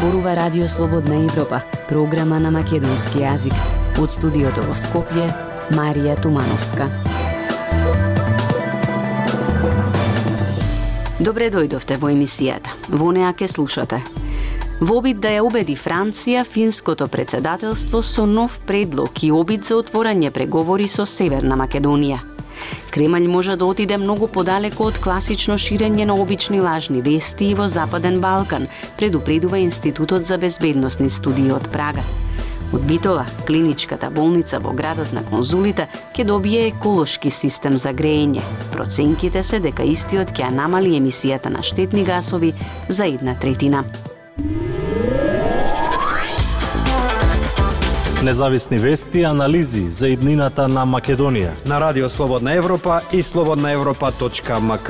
зборува Радио Слободна Европа, програма на македонски јазик. Од студиото во Скопје, Марија Тумановска. Добре дојдовте во емисијата. Во неа ке слушате. Во обид да ја убеди Франција, финското председателство со нов предлог и обид за отворање преговори со Северна Македонија. Кремљ може да отиде многу подалеку од класично ширење на обични лажни вести и во Западен Балкан, предупредува Институтот за безбедносни студии од Прага. Од Битола, клиничката болница во градот на конзулите ќе добие еколошки систем за грејење. Проценките се дека истиот ќе намали емисијата на штетни гасови за 1/3. Независни вести и анализи за иднината на Македонија на Радио Слободна Европа и slobodnaevropa.mk.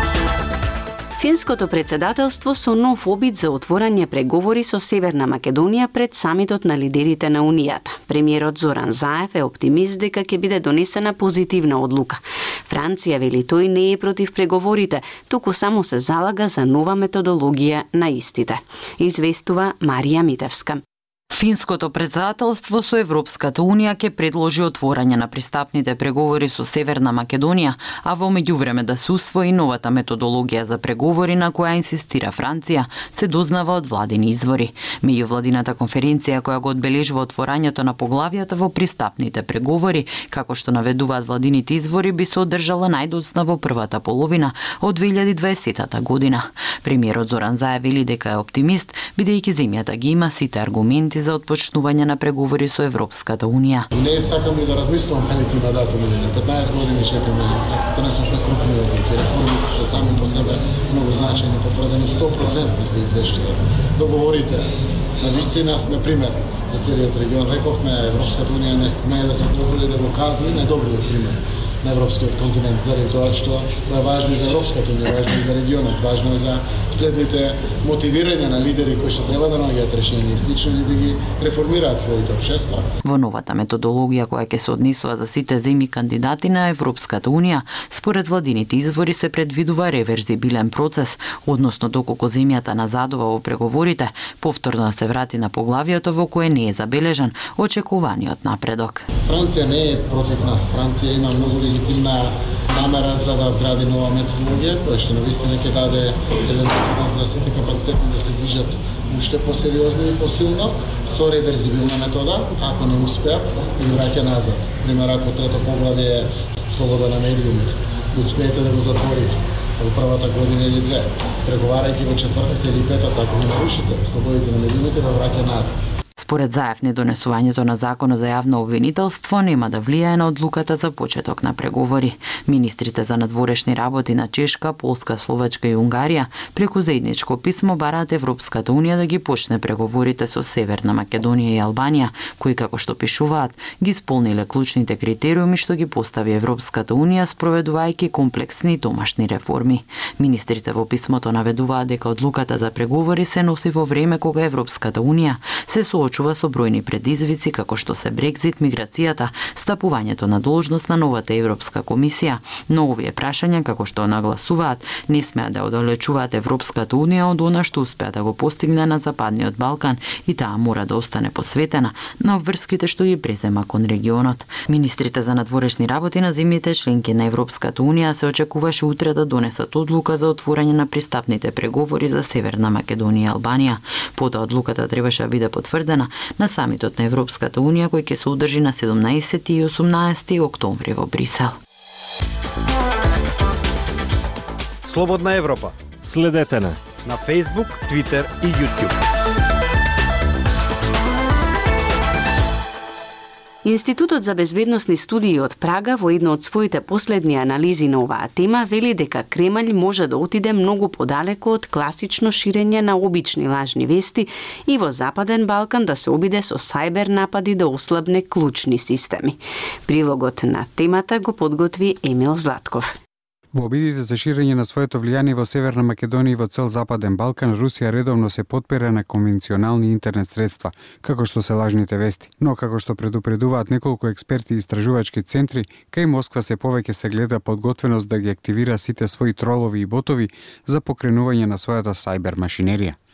Финското председателство со нов обид за отворање преговори со Северна Македонија пред самитот на лидерите на Унијата. Премиерот Зоран Заев е оптимист дека ќе биде донесена позитивна одлука. Франција вели тој не е против преговорите, туку само се залага за нова методологија на истите. Известува Марија Митевска. Финското председателство со Европската Унија ќе предложи отворање на пристапните преговори со Северна Македонија, а во меѓувреме да се усвои новата методологија за преговори на која инсистира Франција, се дознава од владини извори. Меѓувладината конференција која го одбележува отворањето на поглавијата во пристапните преговори, како што наведуваат владините извори, би се одржала најдоцна во првата половина од 2020 година. Премиерот Зоран Заев вели дека е оптимист, бидејќи земјата ги има сите аргументи за отпочнување на преговори со Европската Унија. Не сакам и да размислувам каде ќе има датум или не. 15 години чекаме да не се крупни одлуки. Реформите се сами по себе многу значајни, потврдени 100% се извештува. Договорите на вистина сме пример за целиот регион. Рековме, Европската Унија не смее да се позволи да го казни најдобриот пример на европскиот континент, заради тоа што е важно и за Европската Унија, важно и за регионот, важно и за следните мотивирање на лидери кои што треба да наоѓаат решение и слично и да ги реформираат своите општества. Во новата методологија која ќе се однесува за сите земји кандидати на Европската Унија, според владините извори се предвидува реверзибилен процес, односно доколку земјата назадува во преговорите, повторно да се врати на поглавието во кое не е забележан очекуваниот напредок. Франција не е против нас. Франција има многу легитимна намера за да вгради нова методологија, која што навистина ќе даде еден допринос за сите капацитети да се движат уште посериозно и посилно, со реверзибилна метода. Ако не успеат, ги враќа назад. Пример, ако трето поглавје е слобода на медиумите, успеете да го затворите во првата година или две, преговарајќи во четвртата или петата, ако не нарушите слободите на медиумите, да враќа назад. Според Заев, недонесувањето на законот за јавно обвинителство нема да влијае на одлуката за почеток на преговори. Министрите за надворешни работи на Чешка, Полска, Словачка и Унгарија преку заедничко писмо бараат Европската Унија да ги почне преговорите со Северна Македонија и Албанија, кои, како што пишуваат, ги исполниле клучните критериуми што ги постави Европската Унија спроведувајќи комплексни и домашни реформи. Министрите во писмото наведуваат дека одлуката за преговори се носи во време кога Европската Унија се соочува со бројни предизвици како што се Брекзит, миграцијата, стапувањето на должност на новата Европска комисија, но овие прашања, како што нагласуваат, не смеат да оддалечуваат Европската Унија од она што успеа да го постигне на Западниот Балкан и таа мора да остане посветена на обврските што ги презема кон регионот. Министрите за надворешни работи на земјите членки на Европската Унија се очекуваше утре да донесат одлука за отворање на пристапните преговори за Северна Македонија и Албанија. Потоа одлуката требаше да биде потврдена на самитот на Европската Унија кој ќе се одржи на 17 и 18 октомври во Брисел. Слободна Европа. Следете на Facebook, Twitter и YouTube. Институтот за безбедносни студии од Прага во една од своите последни анализи на оваа тема вели дека Кремљ може да отиде многу подалеку од класично ширење на обични лажни вести и во Западен Балкан да се обиде со сајбер напади да ослабне клучни системи. Прилогот на темата го подготви Емил Златков. Во обидите за ширење на своето влијание во Северна Македонија и во цел Западен Балкан, Русија редовно се потпира на конвенционални интернет средства, како што се лажните вести. Но како што предупредуваат неколку експерти и истражувачки центри, кај Москва се повеќе се гледа подготвеност да ги активира сите своји тролови и ботови за покренување на својата сајбер машинерија.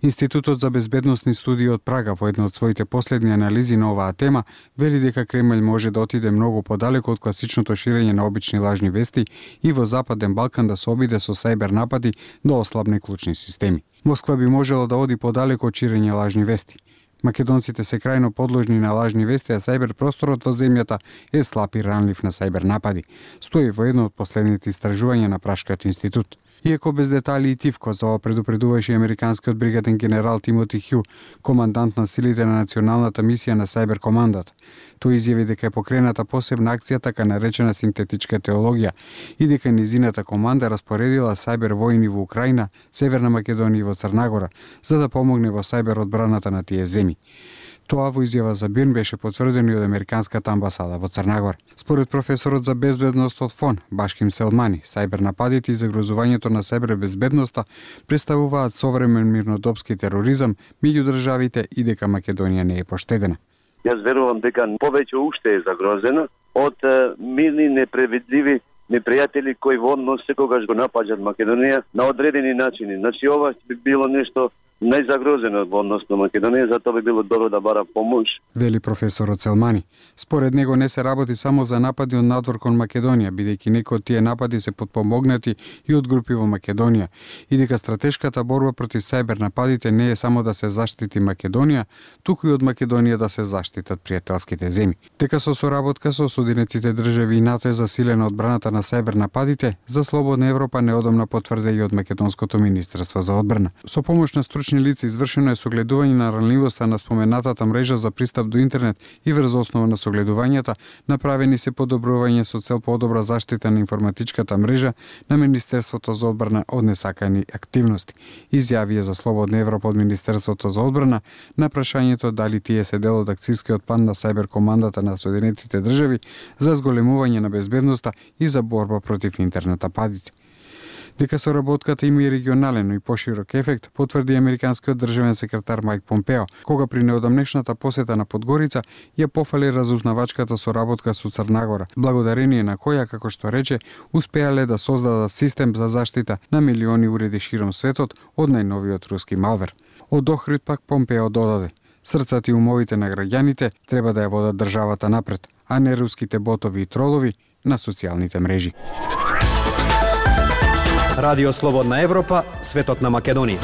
Институтот за безбедносни студии од Прага во една од своите последни анализи на оваа тема вели дека Кремљ може да отиде многу подалеку од класичното ширење на обични лажни вести и во Западен Балкан да се обиде со сајбер напади да ослабне клучни системи. Москва би можела да оди подалеку од ширење лажни вести. Македонците се крајно подложни на лажни вести, а сајбер просторот во земјата е слаб и ранлив на сајбер напади, стои во едно од последните истражувања на Пражкиот институт. Иако без детали и тивко, за ова предупредуваше и американскиот бригаден генерал Тимоти Хју, командант на силите на националната мисија на Сајбер командата. Тој изјави дека е покрената посебна акција, така наречена синтетичка теологија, и дека низината команда распоредила сајбер војни во Украина, Северна Македонија и во Црнагора, за да помогне во сајбер одбраната на тие земји. Тоа во изјава за БИРН беше потврдено и од американската амбасада во Црнагора. Според професорот за безбедност од ФОН, Башким Селмани, сајбер нападите и загрозувањето на сајбер безбедноста представуваат современ мирнодопски тероризам меѓу државите и дека Македонија не е поштедена. Јас верувам дека повеќе уште е загрозена од мирни, непредвидливи непријатели кои водно секогаш го напаѓаат Македонија на одредени начини. Значи ова би било нешто најзагрозено во однос на Македонија, затоа би било добро да бара помош. Вели професорот Селмани. Според него не се работи само за напади од надвор кон Македонија, бидејќи некои од тие напади се потпомогнати и од групи во Македонија, и дека стратешката борба против сајбер нападите не е само да се заштити Македонија, туку и од Македонија да се заштитат пријателските земји. Дека со соработка со Соединетите држави и НАТО е засилена одбраната на сајбер нападите, за Слободна Европа неодамна потврде и од Македонското министерство за одбрана. Со помош на стручни лица извршено е согледување на ранливоста на споменатата мрежа за пристап до интернет и врз основа на согледувањата направени се подобрување со цел подобра заштита на информатичката мрежа на Министерството за одбрана од несакани активности. Изјавија за Слободна Европа од Министерството за одбрана на прашањето дали тие се дел од акцијскиот план на сајбер командата на Соединетите држави за зголемување на безбедноста и за борба против интернет нападите. Дека соработката има и регионален, но и поширок ефект, потврди американскиот државен секретар Мајк Помпео, кога при неодамнешната посета на Подгорица ја пофали разузнавачката соработка со Црнагора, благодарение на која, како што рече, успеале да создадат систем за заштита на милиони уреди широм светот од најновиот руски малвер. Од Охрид пак Помпео додаде: срцата и умовите на граѓаните треба да ја водат државата напред, а не руските ботови и тролови на социјалните мрежи. Радио Слободна Европа, светот на Македонија.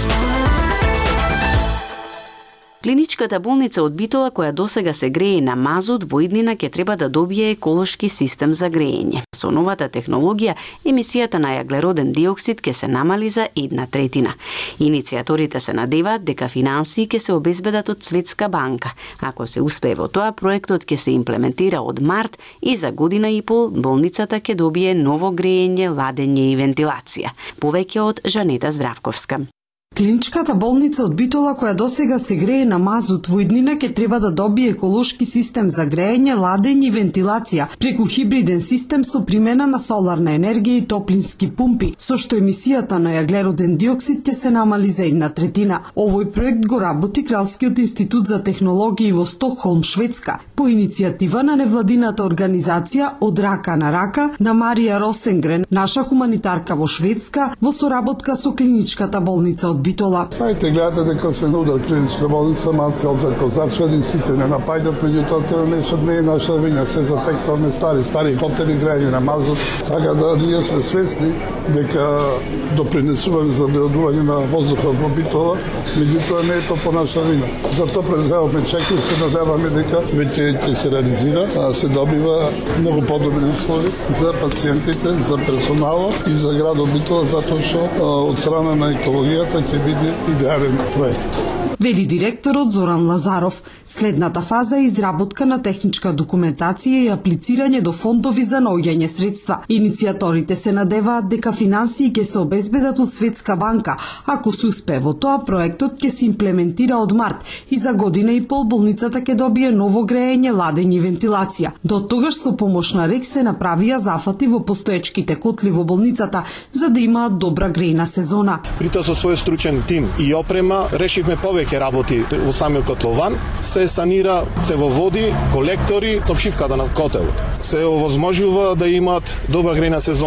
Клиничката болница од Битола, која досега се грее на мазут, во иднина ќе треба да добие еколошки систем за греење. Со новата технологија, емисијата на јаглероден диоксид ќе се намали за 1/3. Иницијаторите се надеваат дека финансии ќе се обезбедат од Светска банка. Ако се успее во тоа, проектот ќе се имплементира од март и за година и пол болницата ќе добие ново греење, ладење и вентилација. Повеќе од Жанета Здравковска. Клиничката болница од Битола, која досега се грее на мазут во иднина, ќе треба да добие еколошки систем за греење, ладење и вентилација преку хибриден систем со примена на соларна енергија и топлински пумпи, со што емисијата на јаглероден диоксид ќе се намали за 1/3. Овој проект го работи Кралскиот институт за технологии во Стокхолм, Шведска, по иницијатива на невладината организација Од рака на рака на Марија Росенгрен, наша хуманитарка во Шведска, во соработка со клиничката болница од Битола. Знаете, гледате дека сме на удар клиничка болница, малце зачени, сите не напаѓаат, меѓутоа тоа не е наша вина, се затекнуваме стари хотели грејани на мазут, така да ние сме свесни дека допринесуваме за дојдување на воздухот во Битола, меѓутоа не е тоа по наша вина. Затоа преземавме чек и се надеваме дека веќе ќе се реализира, се добива многу подобри услови за пациентите, за персоналот и за градот Битола, затоа што од страна на екологијата ќе биде идеален проект. Вели директорот Зоран Лазаров. Следната фаза е изработка на техничка документација и аплицирање до фондови за наоѓање средства. Иницијаторите се надеваат дека финансии ќе се обезбедат од Светска банка. Ако се успее во тоа, проектот ќе се имплементира од март и за година и пол болницата ќе добие ново греење, ладење и вентилација. До тогаш со помош на РЕК се направија зафати во постоечките котли во болницата за да имаат добра грејна сезона. При тоа со свој стручен тим и опрема решивме повеќе работи во самиот котлован, се санира цевоводи, колектори, топшивката на котелот. Се овозможува да имаат добра грејна сезона.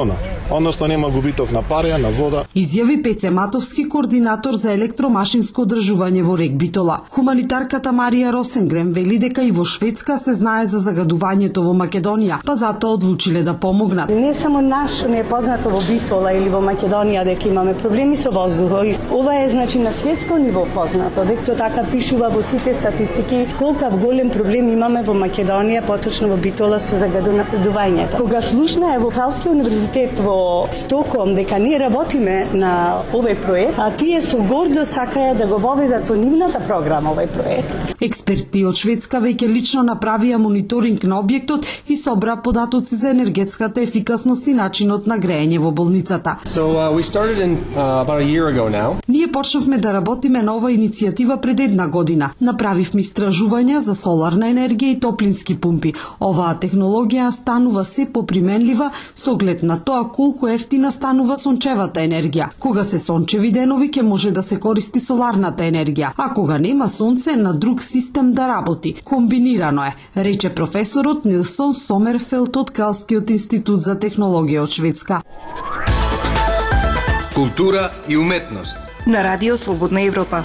односно нема губиток на парија, на вода. Изјави Пеце Матовски, координатор за електромашинско одржување во рек Битола. Хуманитарката Марија Росенгрем вели дека и во Шведска се знае за загадувањето во Македонија, па затоа одлучиле да помогнат. Не само нашо не е познато во Битола или во Македонија дека имаме проблеми со воздухот. Ова е значи на светско ниво познато, дека така пишува во сите статистики колкав голем проблем имаме во Македонија, поточно во Битола со загадувањето. Кога слушна во Фалскиот универзитет во Стокхолм дека ние работиме на овој проект, а тие со гордост сакаја да го воведат во нивната програма овој проект. Експерти од Шведска веќе лично направија мониторинг на објектот и собра податоци за енергетската ефикасност и начинот на грејење во болницата. We started about a year ago now. Ние почнавме да работиме на оваа иницијатива пред една година. Направивме истражувања за соларна енергија и топлински пумпи. Оваа технологија станува се поприменлива со оглед на тоа колку ефтина станува сончевата енергија. Кога се сончеви денови ќе може да се користи соларната енергија, а кога нема сонце на друг систем да работи. Комбинирано е, рече професорот Нилсон Сомерфелд од Калскиот институт за технологија од Шведска. Култура и уметност на Радио Слободна Европа.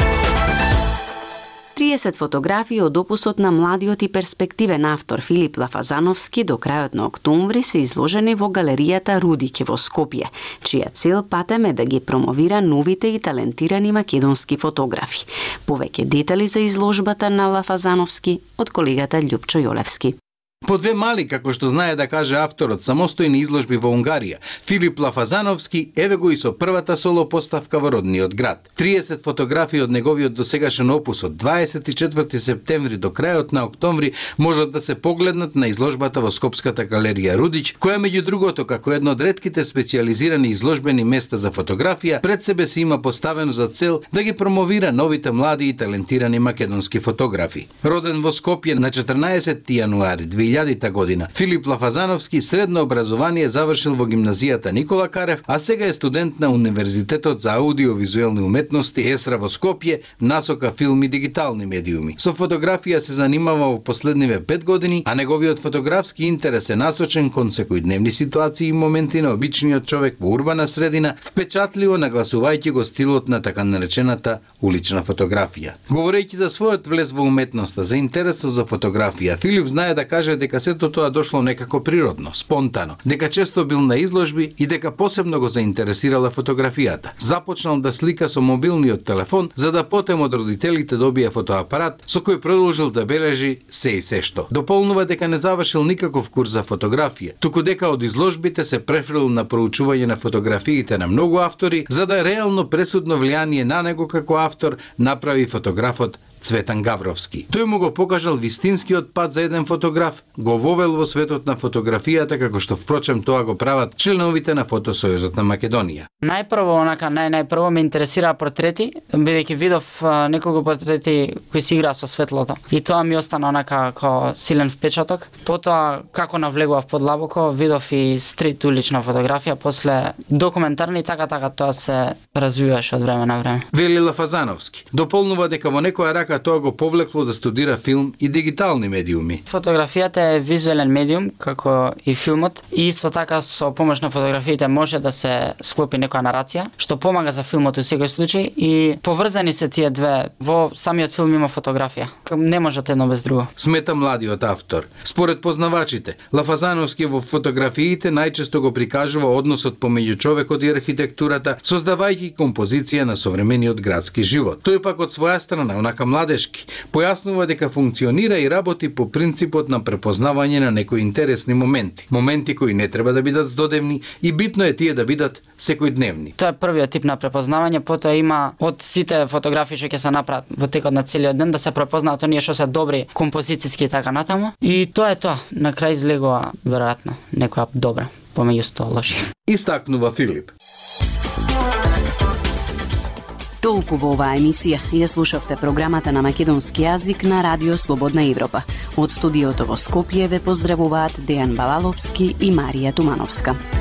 30 фотографии од опусот на младиот и перспективен автор Филип Лафазановски до крајот на октомври се изложени во галеријата Рудике во Скопје, чија цел патем е да ги промовира новите и талентирани македонски фотографи. Повеќе детали за изложбата на Лафазановски од колегата Љупчо Јолевски. По две мали, како што знае да каже авторот, самостојни изложби во Унгарија, Филип Лафазановски еве го и со првата соло поставка во родниот град. 30 фотографии од неговиот досегашен опус од 24 септември до крајот на октомври можат да се погледнат на изложбата во Скопската галерија Рудич, која меѓу другото како едно од ретките специјализирани изложбени места за фотографија пред себе си има поставено за цел да ги промовира новите млади и талентирани македонски фотографи. Роден во Скопје на 14 јануари 2000 година, Филип Лафазановски средно образование завршил во гимназијата Никола Карев, а сега е студент на Универзитетот за аудиовизуелни уметности ЕСРА во Скопје, насока филм и дигитални медиуми. Со фотографија се занимава во последниве 5 години, а неговиот фотографски интерес е насочен кон секојдневни ситуации и моменти на обичниот човек во урбана средина, впечатливо нагласувајќи го стилот на така наречената улична фотографија. Говорејќи за својот влез во уметноста, за интересот за фотографија, Филип знае да каже дека сето тоа дошло некако природно, спонтано, дека често бил на изложби и дека посебно го заинтересирала фотографијата. Започнал да слика со мобилниот телефон, за да потем од родителите добие фотоапарат со кој продолжил да бележи се и се што. Дополнува дека не завршил никаков курс за фотографија, туку дека од изложбите се префрлил на проучување на фотографиите на многу автори, за да реално пресудно влијание на него како автор направи фотографот Цветан Гавровски. Тој му го покажал вистинскиот пат за еден фотограф, го вовел во светот на фотографијата, како што впрочем тоа го прават членовите на Фотосојузот на Македонија. Најпрво ме интересира портрети, бидејќи видов неколку портрети кои си играа со светлото. И тоа ми остана како силен впечаток. Потоа како навлегував подлабоко, видов и стрит улична фотографија, после документарни и така тоа се развиваше од време на време. Вели Лафазановски. Дополнува дека во некоја рака тоа го повлекло да студира филм и дигитални медиуми. Фотографијата е визуелен медиум, како и филмот, и исто така со помош на фотографиите може да се склопи некоја нарација, што помага за филмот во секој случај, и поврзани се тие две. Во самиот филм има фотографија. Не можат едно без друго. Смета младиот автор. Според познавачите, Лафазановски во фотографиите најчесто го прикажува односот помеѓу човекот и архитектурата, создавајќи композиција на современиот градски живот. Тој пак од своја страна, онака младешки, појаснува дека функционира и работи по принципот на препознавање на некои интересни моменти кои не треба да бидат здодевни и битно е тие да бидат секојдневни. Тоа е првиот тип на препознавање, потоа има од сите фотографии што ќе се направат во текот на целиот ден да се препознаат оние што се добри композициски и така натаму. И тоа е тоа. На крај излегува веројатно некоја добра помеѓу 100 лоши. Истакнува Филип. Толку во оваа емисија. Ја слушавте програмата на македонски јазик на Радио Слободна Европа. Од студиото во Скопје ве поздравуваат Дејан Балаловски и Марија Тумановска.